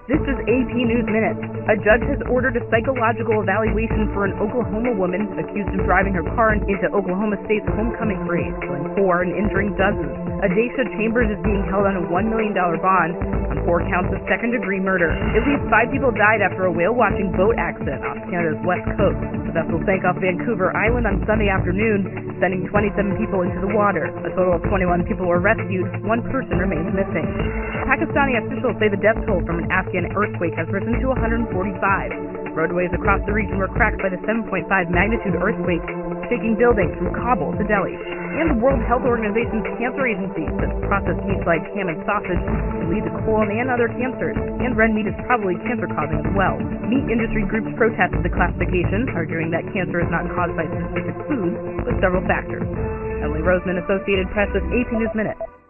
This is AP News Minute. A judge has ordered a psychological evaluation for an Oklahoma woman accused of driving her car into Oklahoma State's homecoming parade, killing 4 and injuring dozens. Adacia Chambers is being held on a $1 million bond on 4 counts of second-degree murder. At least 5 people died after a whale-watching boat accident off Canada's west coast. The vessel sank off Vancouver Island on Sunday afternoon, sending 27 people into the water. A total of 21 people were rescued. 1 person remains missing. Pakistani officials say the death toll from an Afghan earthquake has risen to 145. Roadways across the region were cracked by the 7.5 magnitude earthquake, shaking buildings from Kabul to Delhi. And the World Health Organization's cancer agency says processed meats like ham and sausage can lead to colon and other cancers, and red meat is probably cancer-causing as well. Meat industry groups protested the classification, arguing that cancer is not caused by specific foods, but several factors. Emily Roseman, Associated Press with AP News Minute.